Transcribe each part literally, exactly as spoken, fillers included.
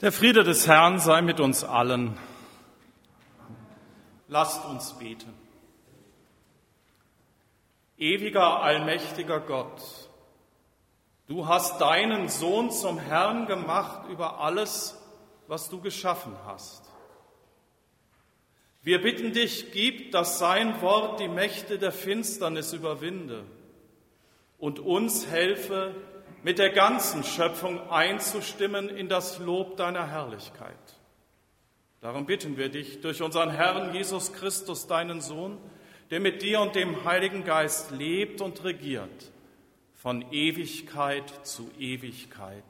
Der Friede des Herrn sei mit uns allen. Lasst uns beten. Ewiger, allmächtiger Gott, du hast deinen Sohn zum Herrn gemacht über alles, was du geschaffen hast. Wir bitten dich, gib, dass sein Wort die Mächte der Finsternis überwinde und uns helfe, mit der ganzen Schöpfung einzustimmen in das Lob deiner Herrlichkeit. Darum bitten wir dich durch unseren Herrn Jesus Christus, deinen Sohn, der mit dir und dem Heiligen Geist lebt und regiert, von Ewigkeit zu Ewigkeit.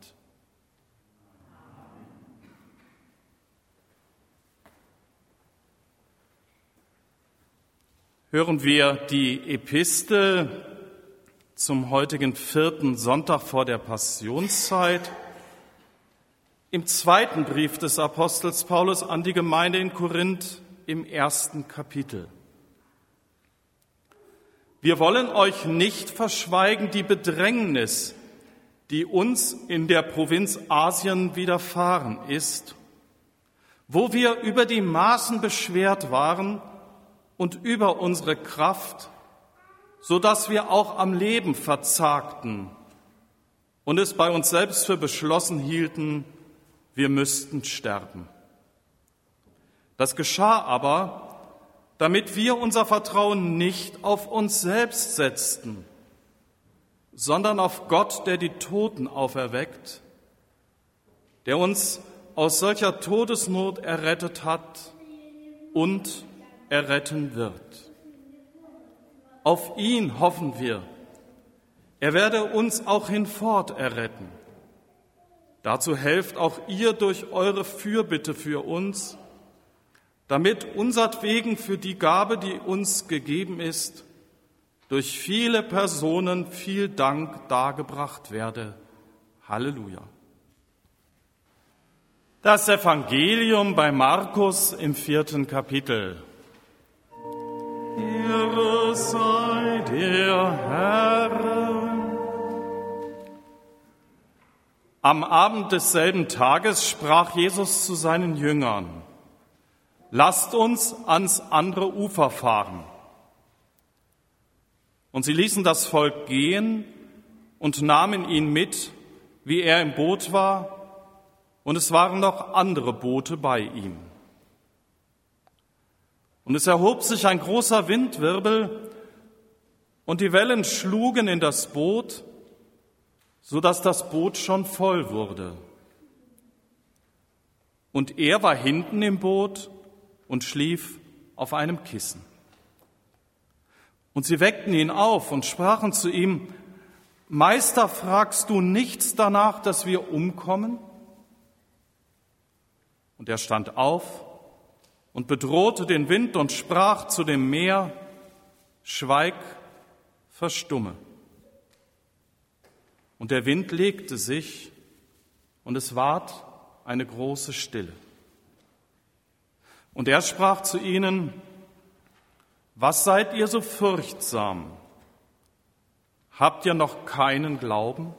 Hören wir die Epistel zum heutigen vierten Sonntag vor der Passionszeit im zweiten Brief des Apostels Paulus an die Gemeinde in Korinth im ersten Kapitel. Wir wollen euch nicht verschweigen die Bedrängnis, die uns in der Provinz Asien widerfahren ist, wo wir über die Maßen beschwert waren und über unsere Kraft, so dass wir auch am Leben verzagten und es bei uns selbst für beschlossen hielten, wir müssten sterben. Das geschah aber, damit wir unser Vertrauen nicht auf uns selbst setzten, sondern auf Gott, der die Toten auferweckt, der uns aus solcher Todesnot errettet hat und erretten wird. Auf ihn hoffen wir. Er werde uns auch hinfort erretten. Dazu helft auch ihr durch eure Fürbitte für uns, damit unsertwegen für die Gabe, die uns gegeben ist, durch viele Personen viel Dank dargebracht werde. Halleluja. Das Evangelium bei Markus im vierten Kapitel. Ehre sei der Herrn. Am Abend desselben Tages sprach Jesus zu seinen Jüngern: Lasst uns ans andere Ufer fahren. Und sie ließen das Volk gehen und nahmen ihn mit, wie er im Boot war, und es waren noch andere Boote bei ihm. Und es erhob sich ein großer Windwirbel, und die Wellen schlugen in das Boot, so dass das Boot schon voll wurde. Und er war hinten im Boot und schlief auf einem Kissen. Und sie weckten ihn auf und sprachen zu ihm: Meister, fragst du nichts danach, dass wir umkommen? Und er stand auf und bedrohte den Wind und sprach zu dem Meer: Schweig, verstumme. Und der Wind legte sich, und es ward eine große Stille. Und er sprach zu ihnen: Was seid ihr so furchtsam? Habt ihr noch keinen Glauben?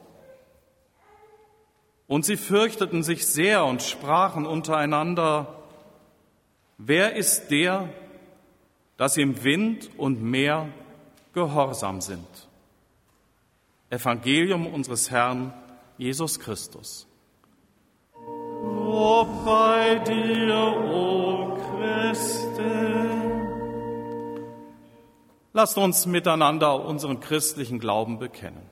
Und sie fürchteten sich sehr und sprachen untereinander: Wer ist der, dass ihm Wind und Meer gehorsam sind? Evangelium unseres Herrn Jesus Christus. Lob bei dir, o Christe. Lasst uns miteinander unseren christlichen Glauben bekennen.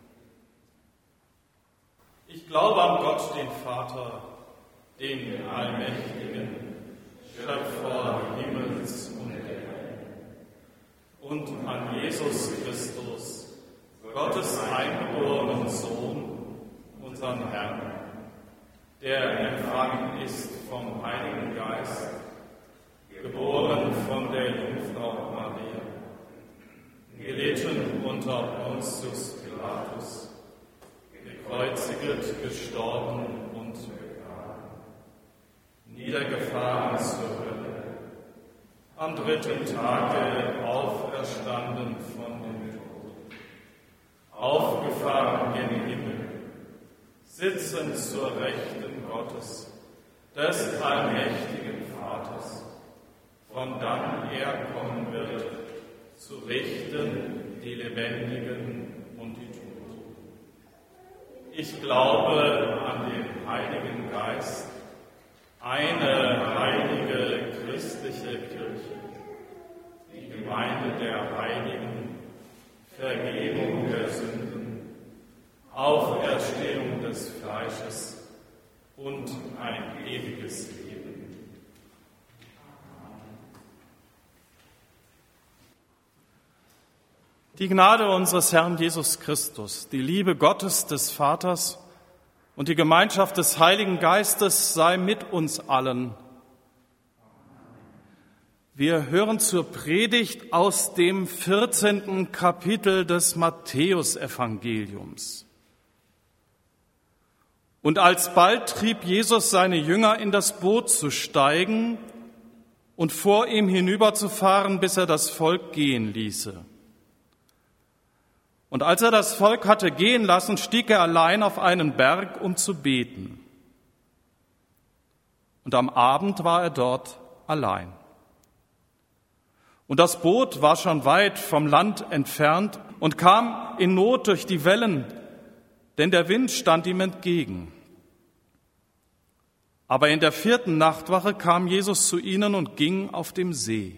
Ich glaube an Gott, den Vater, den Allmächtigen, Schöpfer Himmels und der Erde, und an Jesus Christus, Gottes eingeborenen Sohn, unseren Herrn, der empfangen ist vom Heiligen Geist, geboren von der Jungfrau Maria, gelitten unter Pontius Pilatus, gekreuzigt, gestorben und begraben, niedergefahren zur Hölle, am dritten Tage auferstanden von den Toten, aufgefahren gen Himmel, sitzend zur Rechten Gottes, des allmächtigen Vaters, von dann er kommen wird, zu richten die Lebendigen und die Toten. Ich glaube an den Heiligen Geist, eine heilige christliche Kirche, die Gemeinde der Heiligen, Vergebung der Sünden, Auferstehung des Fleisches und ein ewiges Leben. Die Gnade unseres Herrn Jesus Christus, die Liebe Gottes des Vaters und die Gemeinschaft des Heiligen Geistes sei mit uns allen. Wir hören zur Predigt aus dem vierzehnten Kapitel des Matthäusevangeliums. Und alsbald trieb Jesus seine Jünger in das Boot zu steigen und vor ihm hinüberzufahren, bis er das Volk gehen ließe. Und als er das Volk hatte gehen lassen, stieg er allein auf einen Berg, um zu beten. Und am Abend war er dort allein. Und das Boot war schon weit vom Land entfernt und kam in Not durch die Wellen, denn der Wind stand ihm entgegen. Aber in der vierten Nachtwache kam Jesus zu ihnen und ging auf dem See.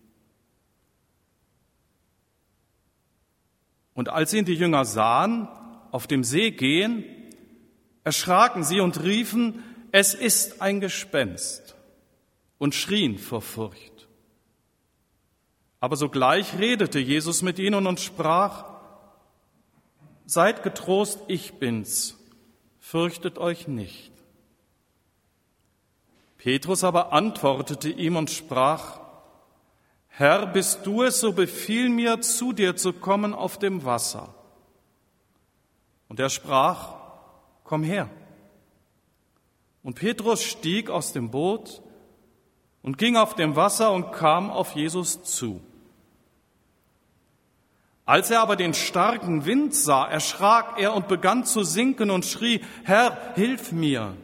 Und als ihn die Jünger sahen, auf dem See gehen, erschraken sie und riefen, es ist ein Gespenst, und schrien vor Furcht. Aber sogleich redete Jesus mit ihnen und sprach, seid getrost, ich bin's, fürchtet euch nicht. Petrus aber antwortete ihm und sprach, Herr, bist du es, so befiehl mir, zu dir zu kommen auf dem Wasser. Und er sprach, komm her. Und Petrus stieg aus dem Boot und ging auf dem Wasser und kam auf Jesus zu. Als er aber den starken Wind sah, erschrak er und begann zu sinken und schrie, Herr, hilf mir.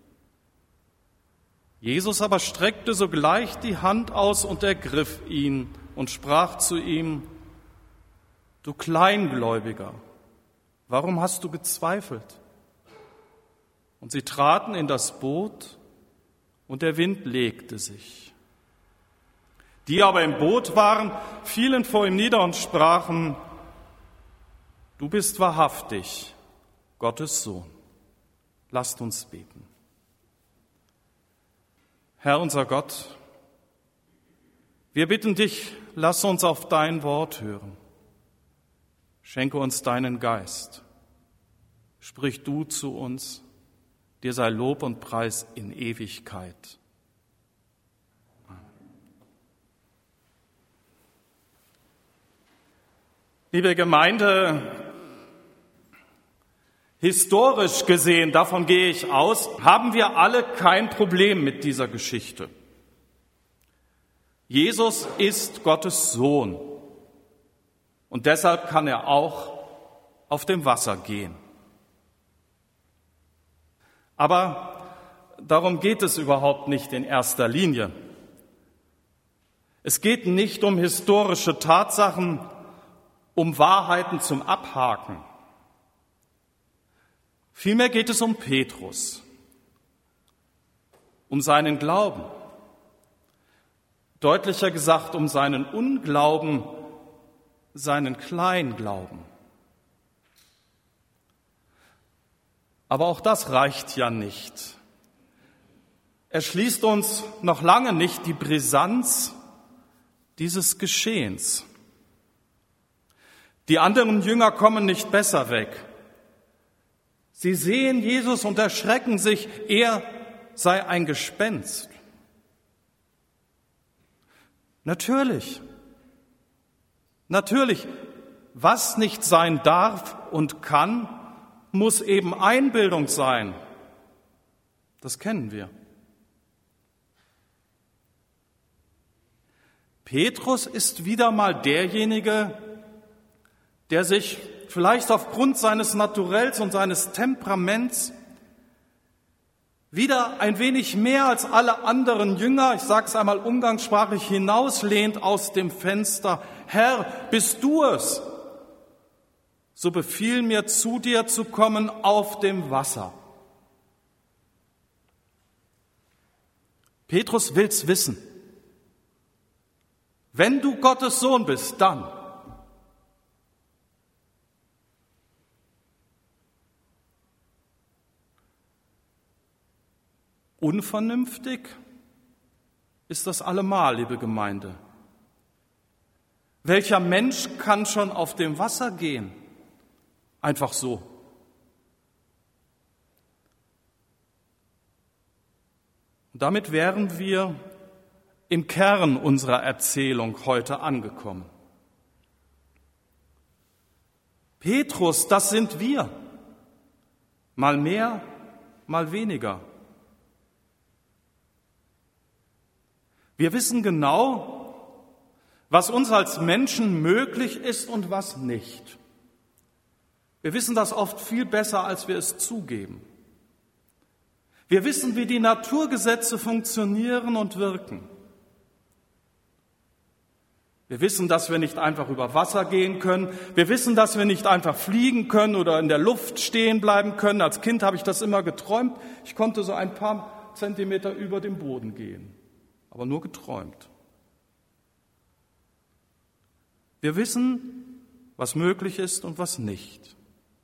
Jesus aber streckte sogleich die Hand aus und ergriff ihn und sprach zu ihm, du Kleingläubiger, warum hast du gezweifelt? Und sie traten in das Boot und der Wind legte sich. Die aber im Boot waren, fielen vor ihm nieder und sprachen, du bist wahrhaftig Gottes Sohn. Lasst uns beten. Herr unser Gott, wir bitten dich, lass uns auf dein Wort hören. Schenke uns deinen Geist. Sprich du zu uns, dir sei Lob und Preis in Ewigkeit. Amen. Liebe Gemeinde, historisch gesehen, davon gehe ich aus, haben wir alle kein Problem mit dieser Geschichte. Jesus ist Gottes Sohn und deshalb kann er auch auf dem Wasser gehen. Aber darum geht es überhaupt nicht in erster Linie. Es geht nicht um historische Tatsachen, um Wahrheiten zum Abhaken. Vielmehr geht es um Petrus, um seinen Glauben, deutlicher gesagt um seinen Unglauben, seinen Kleinglauben. Aber auch das reicht ja nicht. Er schließt uns noch lange nicht die Brisanz dieses Geschehens. Die anderen Jünger kommen nicht besser weg. Sie sehen Jesus und erschrecken sich, er sei ein Gespenst. Natürlich, natürlich, was nicht sein darf und kann, muss eben Einbildung sein. Das kennen wir. Petrus ist wieder mal derjenige, der sich vielleicht aufgrund seines Naturells und seines Temperaments wieder ein wenig mehr als alle anderen Jünger, ich sage es einmal umgangssprachlich, hinauslehnt aus dem Fenster: Herr, bist du es? So befiehl mir, zu dir zu kommen auf dem Wasser. Petrus will's wissen. Wenn du Gottes Sohn bist, dann. Unvernünftig ist das allemal, liebe Gemeinde. Welcher Mensch kann schon auf dem Wasser gehen? Einfach so. Und damit wären wir im Kern unserer Erzählung heute angekommen. Petrus, das sind wir. Mal mehr, mal weniger. Wir wissen genau, was uns als Menschen möglich ist und was nicht. Wir wissen das oft viel besser, als wir es zugeben. Wir wissen, wie die Naturgesetze funktionieren und wirken. Wir wissen, dass wir nicht einfach über Wasser gehen können. Wir wissen, dass wir nicht einfach fliegen können oder in der Luft stehen bleiben können. Als Kind habe ich das immer geträumt. Ich konnte so ein paar Zentimeter über dem Boden gehen, aber nur geträumt. Wir wissen, was möglich ist und was nicht.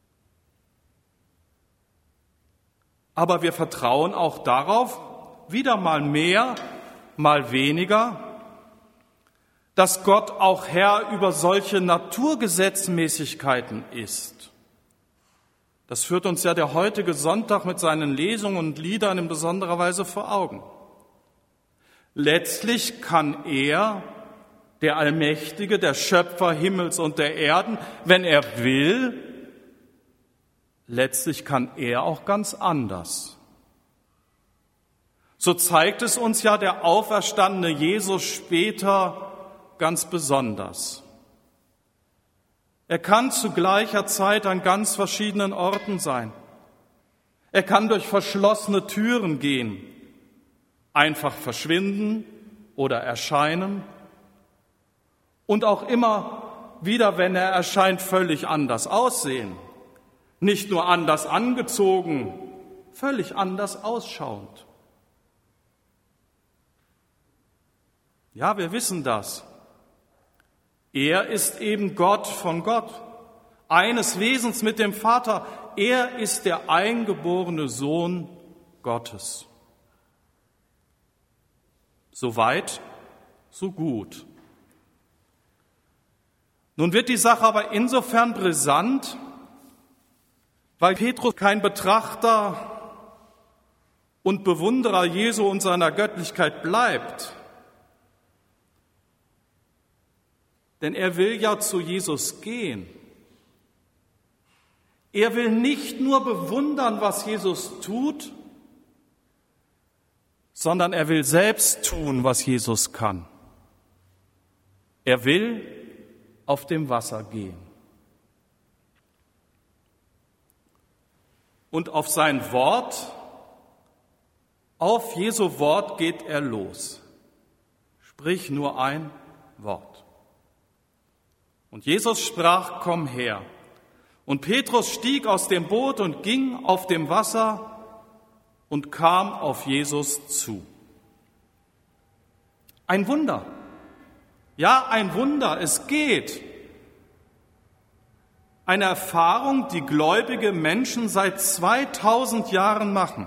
Aber wir vertrauen auch darauf, wieder mal mehr, mal weniger, dass Gott auch Herr über solche Naturgesetzmäßigkeiten ist. Das führt uns ja der heutige Sonntag mit seinen Lesungen und Liedern in besonderer Weise vor Augen. Letztlich kann er, der Allmächtige, der Schöpfer Himmels und der Erden, wenn er will, letztlich kann er auch ganz anders. So zeigt es uns ja der auferstandene Jesus später ganz besonders. Er kann zu gleicher Zeit an ganz verschiedenen Orten sein. Er kann durch verschlossene Türen gehen, einfach verschwinden oder erscheinen und auch immer wieder, wenn er erscheint, völlig anders aussehen. Nicht nur anders angezogen, völlig anders ausschauend. Ja, wir wissen das. Er ist eben Gott von Gott, eines Wesens mit dem Vater. Er ist der eingeborene Sohn Gottes. So weit, so gut. Nun wird die Sache aber insofern brisant, weil Petrus kein Betrachter und Bewunderer Jesu und seiner Göttlichkeit bleibt. Denn er will ja zu Jesus gehen. Er will nicht nur bewundern, was Jesus tut, sondern er will selbst tun, was Jesus kann. Er will auf dem Wasser gehen. Und auf sein Wort, auf Jesu Wort geht er los. Sprich nur ein Wort. Und Jesus sprach: Komm her. Und Petrus stieg aus dem Boot und ging auf dem Wasser und kam auf Jesus zu. Ein Wunder. Ja, ein Wunder. Es geht. Eine Erfahrung, die gläubige Menschen seit zweitausend Jahren machen.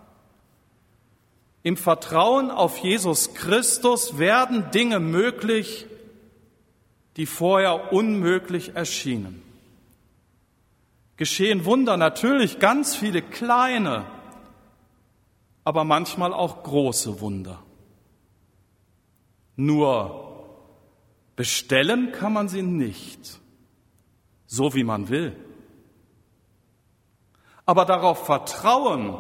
Im Vertrauen auf Jesus Christus werden Dinge möglich, die vorher unmöglich erschienen. Geschehen Wunder, natürlich ganz viele kleine, aber manchmal auch große Wunder. Nur bestellen kann man sie nicht, so wie man will. Aber darauf vertrauen,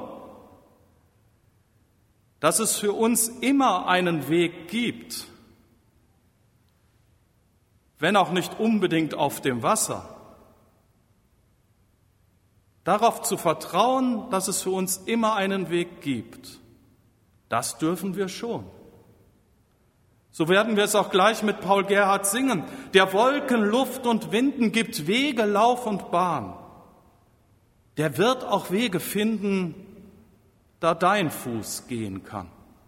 dass es für uns immer einen Weg gibt, wenn auch nicht unbedingt auf dem Wasser. Darauf zu vertrauen, dass es für uns immer einen Weg gibt, das dürfen wir schon. So werden wir es auch gleich mit Paul Gerhardt singen. Der Wolken, Luft und Winden gibt Wege, Lauf und Bahn. Der wird auch Wege finden, da dein Fuß gehen kann.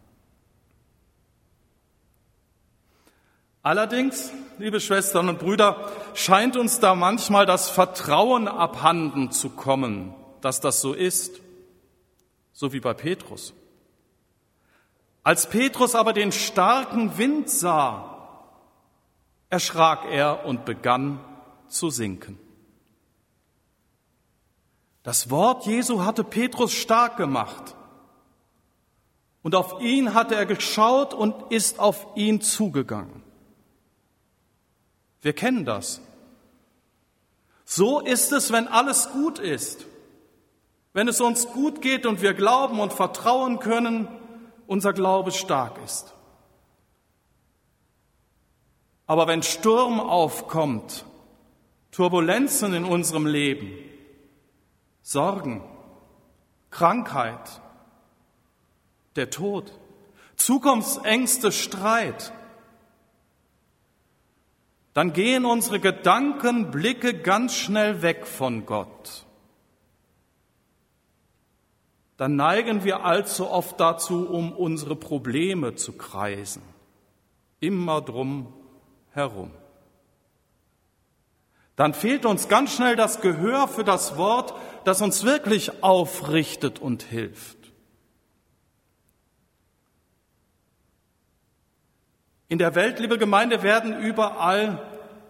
Allerdings, liebe Schwestern und Brüder, scheint uns da manchmal das Vertrauen abhanden zu kommen, dass das so ist, so wie bei Petrus. Als Petrus aber den starken Wind sah, erschrak er und begann zu sinken. Das Wort Jesu hatte Petrus stark gemacht. Und auf ihn hatte er geschaut und ist auf ihn zugegangen. Wir kennen das. So ist es, wenn alles gut ist. Wenn es uns gut geht und wir glauben und vertrauen können, unser Glaube stark ist. Aber wenn Sturm aufkommt, Turbulenzen in unserem Leben, Sorgen, Krankheit, der Tod, Zukunftsängste, Streit, dann gehen unsere Gedankenblicke ganz schnell weg von Gott. Dann neigen wir allzu oft dazu, um unsere Probleme zu kreisen, immer drum herum. Dann fehlt uns ganz schnell das Gehör für das Wort, das uns wirklich aufrichtet und hilft. In der Welt, liebe Gemeinde, werden überall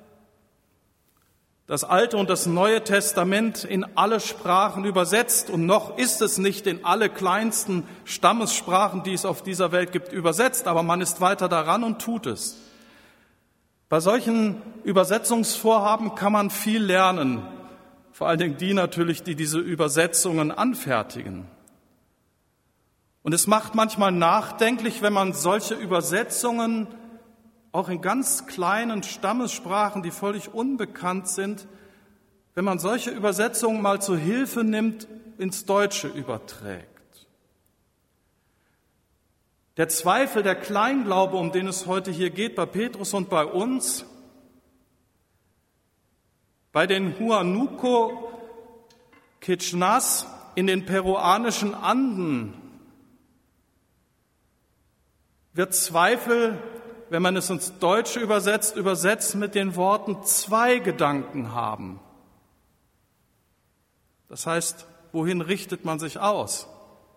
das Alte und das Neue Testament in alle Sprachen übersetzt und noch ist es nicht in alle kleinsten Stammessprachen, die es auf dieser Welt gibt, übersetzt, aber man ist weiter daran und tut es. Bei solchen Übersetzungsvorhaben kann man viel lernen, vor allen Dingen die natürlich, die diese Übersetzungen anfertigen. Und es macht manchmal nachdenklich, wenn man solche Übersetzungen auch in ganz kleinen Stammessprachen, die völlig unbekannt sind, wenn man solche Übersetzungen mal zur Hilfe nimmt, ins Deutsche überträgt. Der Zweifel, der Kleinglaube, um den es heute hier geht, bei Petrus und bei uns, bei den Huanuco Kitschnas in den peruanischen Anden, wird Zweifel, wenn man es ins Deutsche übersetzt, übersetzt mit den Worten zwei Gedanken haben. Das heißt, wohin richtet man sich aus?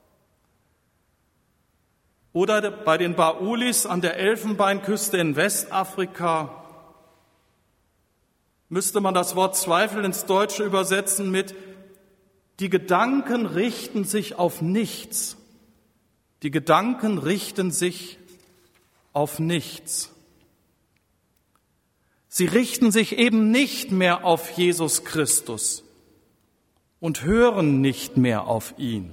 Oder bei den Baolis an der Elfenbeinküste in Westafrika müsste man das Wort Zweifel ins Deutsche übersetzen mit: Die Gedanken richten sich auf nichts. Die Gedanken richten sich auf nichts. Sie richten sich eben nicht mehr auf Jesus Christus und hören nicht mehr auf ihn.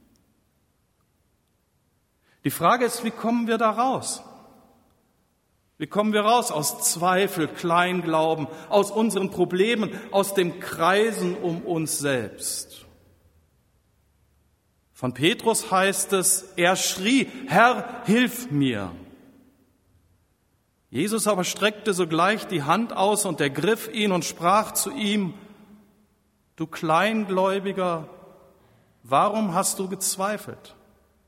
Die Frage ist, wie kommen wir da raus? Wie kommen wir raus aus Zweifel, Kleinglauben, aus unseren Problemen, aus dem Kreisen um uns selbst? Von Petrus heißt es, er schrie: Herr, hilf mir! Jesus aber streckte sogleich die Hand aus und ergriff ihn und sprach zu ihm: Du Kleingläubiger, warum hast du gezweifelt?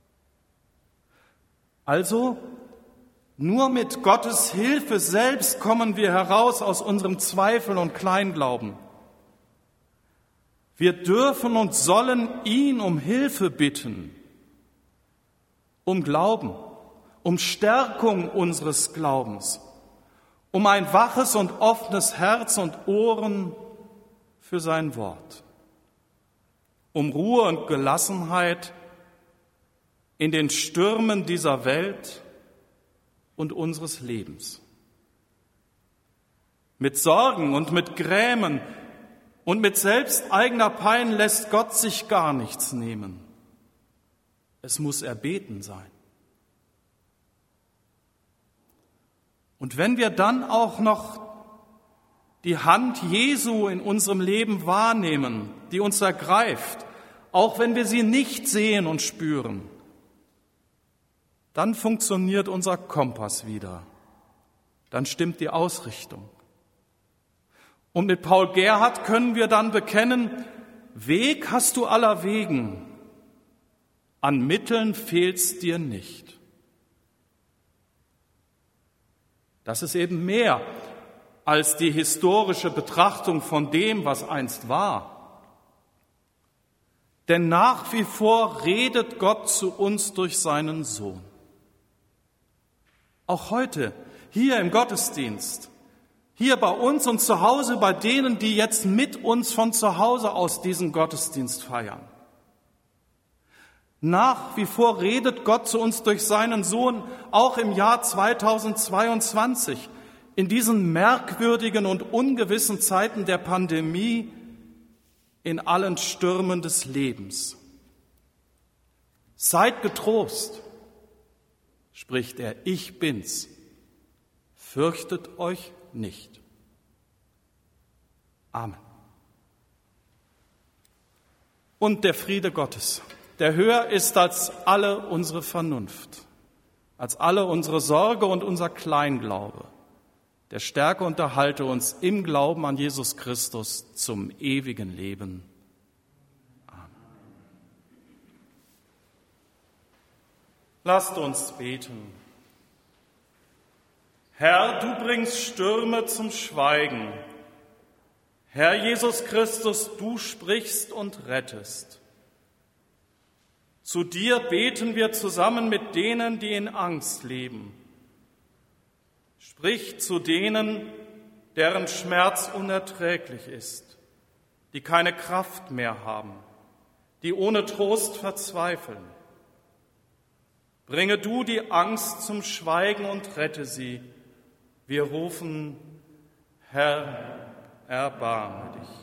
Also, nur mit Gottes Hilfe selbst kommen wir heraus aus unserem Zweifel und Kleinglauben. Wir dürfen und sollen ihn um Hilfe bitten, um Glauben, um Stärkung unseres Glaubens, um ein waches und offenes Herz und Ohren für sein Wort, um Ruhe und Gelassenheit in den Stürmen dieser Welt und unseres Lebens. Mit Sorgen und mit Grämen und mit selbsteigener Pein lässt Gott sich gar nichts nehmen. Es muss erbeten sein. Und wenn wir dann auch noch die Hand Jesu in unserem Leben wahrnehmen, die uns ergreift, auch wenn wir sie nicht sehen und spüren, dann funktioniert unser Kompass wieder. Dann stimmt die Ausrichtung. Und mit Paul Gerhardt können wir dann bekennen, Weg hast du aller Wegen, an Mitteln fehlt's dir nicht. Das ist eben mehr als die historische Betrachtung von dem, was einst war. Denn nach wie vor redet Gott zu uns durch seinen Sohn. Auch heute, hier im Gottesdienst, hier bei uns und zu Hause, bei denen, die jetzt mit uns von zu Hause aus diesen Gottesdienst feiern. Nach wie vor redet Gott zu uns durch seinen Sohn, auch im Jahr zweitausendzweiundzwanzig, in diesen merkwürdigen und ungewissen Zeiten der Pandemie, in allen Stürmen des Lebens. Seid getrost, spricht er, ich bin's, fürchtet euch nicht. Amen. Und der Friede Gottes, der höher ist als alle unsere Vernunft, als alle unsere Sorge und unser Kleinglaube, der stärke und erhalte uns im Glauben an Jesus Christus zum ewigen Leben. Amen. Lasst uns beten. Herr, du bringst Stürme zum Schweigen. Herr Jesus Christus, du sprichst und rettest. Zu dir beten wir zusammen mit denen, die in Angst leben. Sprich zu denen, deren Schmerz unerträglich ist, die keine Kraft mehr haben, die ohne Trost verzweifeln. Bringe du die Angst zum Schweigen und rette sie. Wir rufen, Herr, erbarme dich.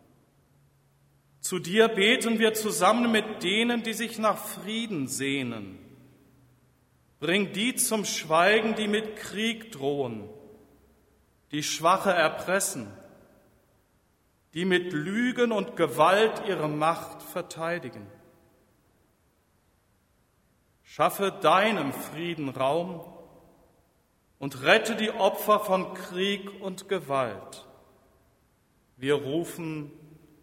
Zu dir beten wir zusammen mit denen, die sich nach Frieden sehnen. Bring die zum Schweigen, die mit Krieg drohen, die Schwache erpressen, die mit Lügen und Gewalt ihre Macht verteidigen. Schaffe deinem Frieden Raum und rette die Opfer von Krieg und Gewalt. Wir rufen,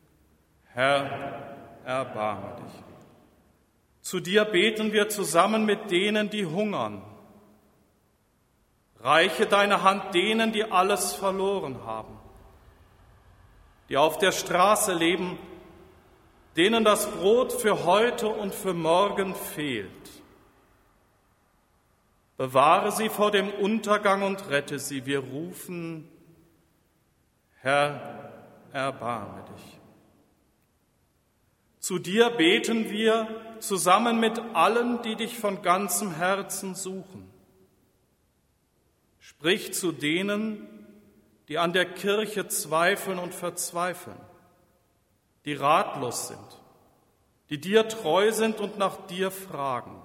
Herr, erbarme dich. Zu dir beten wir zusammen mit denen, die hungern. Reiche deine Hand denen, die alles verloren haben, die auf der Straße leben, denen das Brot für heute und für morgen fehlt. Bewahre sie vor dem Untergang und rette sie. Wir rufen, Herr, erbarme dich. Zu dir beten wir zusammen mit allen, die dich von ganzem Herzen suchen. Sprich zu denen, die an der Kirche zweifeln und verzweifeln, die ratlos sind, die dir treu sind und nach dir fragen.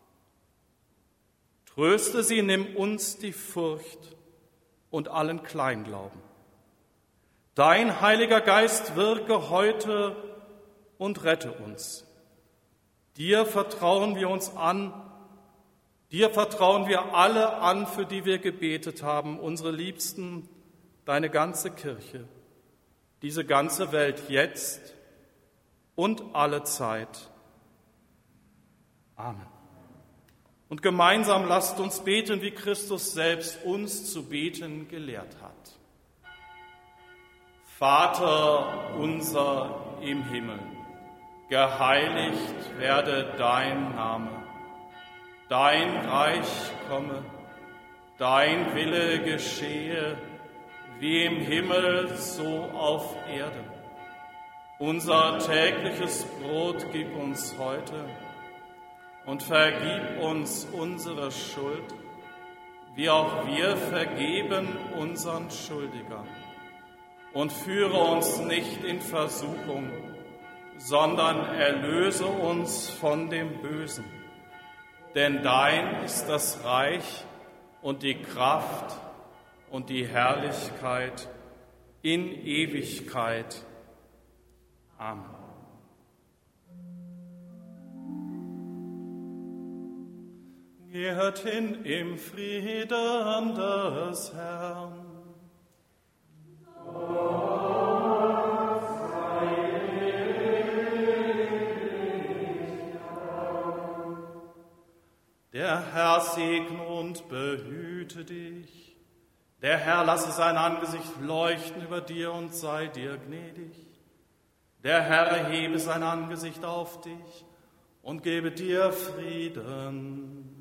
Tröste sie, nimm uns die Furcht und allen Kleinglauben. Dein Heiliger Geist wirke heute und rette uns. Dir vertrauen wir uns an, dir vertrauen wir alle an, für die wir gebetet haben, unsere Liebsten, deine ganze Kirche, diese ganze Welt jetzt und alle Zeit. Amen. Und gemeinsam lasst uns beten, wie Christus selbst uns zu beten gelehrt hat. Vater unser im Himmel, geheiligt werde dein Name, dein Reich komme, dein Wille geschehe, wie im Himmel so auf Erden. Unser tägliches Brot gib uns heute und vergib uns unsere Schuld, wie auch wir vergeben unseren Schuldigern. Und führe uns nicht in Versuchung, sondern erlöse uns von dem Bösen. Denn dein ist das Reich und die Kraft und die Herrlichkeit in Ewigkeit. Amen. Geht hin im Frieden des Herrn. Der Herr segne und behüte dich. Der Herr lasse sein Angesicht leuchten über dir und sei dir gnädig. Der Herr erhebe sein Angesicht auf dich und gebe dir Frieden.